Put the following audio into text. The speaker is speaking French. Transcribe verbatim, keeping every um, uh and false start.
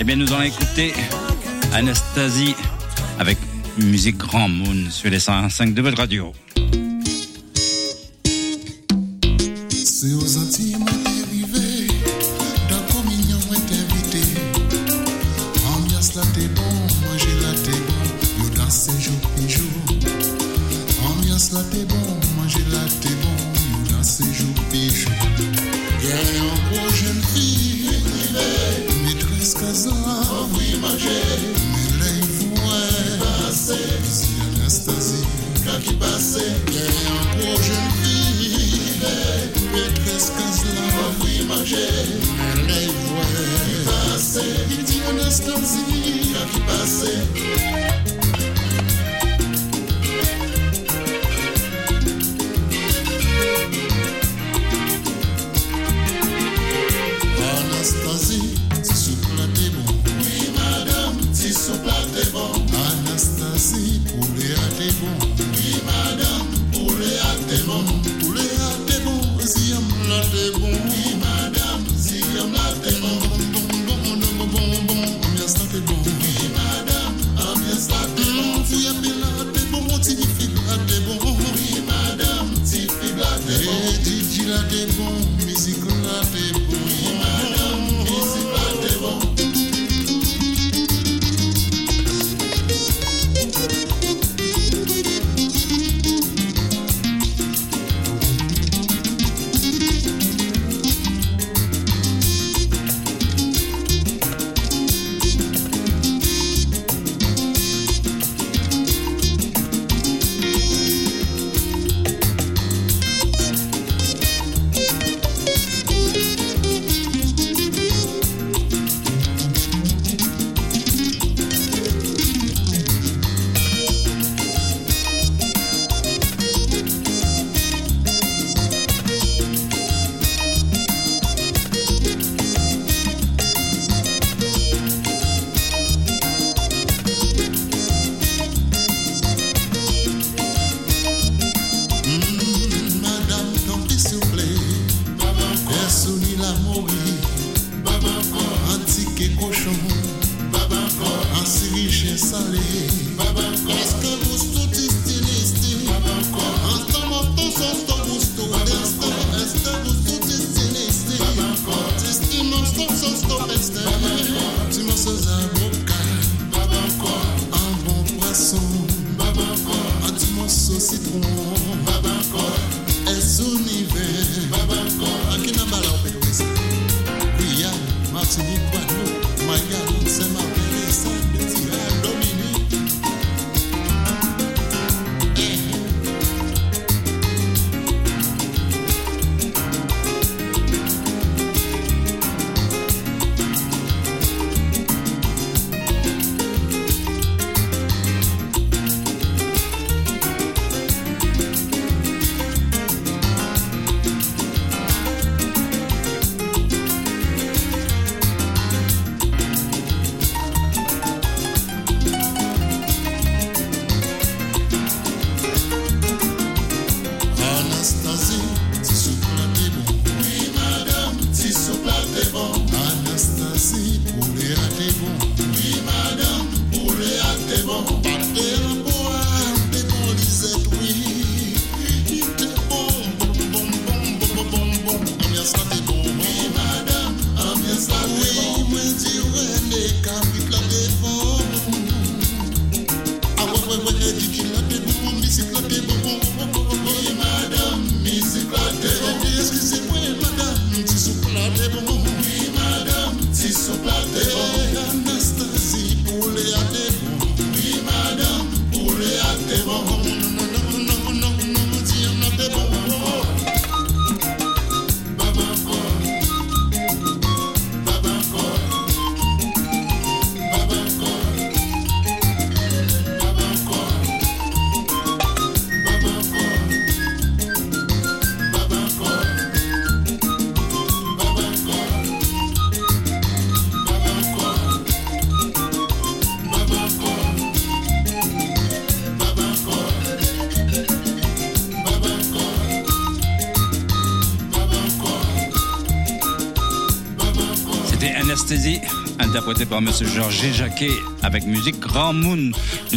Eh bien, nous allons écouter Anastasie avec musique Grand Moon sur les cent cinq de votre radio. C'est aux Antilles, moi t'es arrivé, dans communion, moi t'es invité. Ambiance là t'es bon, manger là t'es bon, yo danser jour puis jour. Ambiance là t'es bon, manger là t'es bon, yo danser jour puis jour. Y'a un gros jeune fille, maîtresse Kazan, oui manger, mais là il voit passer, ici Anastasie, quand il passe, y'a un gros jeune fille, maîtresse Kazan, oui manger, mais là il voit passer, il dit Anastasie, quand il passe. Anastasie, si soupe là t'es bon. Oui madame, si soupe là t'es bon. Anastasie, poulet à t'es bon. Oui madame, poulet à t'es bon. Poulet à t'es bon, si yam là t'es bon. Oui madame, si yam là t'es bon. Bon bon bon bon bon bon, ambiance là t'es bon. Oui madame, ambiance là t'es bon. Fouille à là t'es bon, ti fig là t'es bon. Oui madame, ti fig là t'es bon. Eh D J là t'es bon, musique là t'es bon. Oui madame, musique là t'es bon. interprété par M. Georges Jacquet avec musique Grand Moon. Nous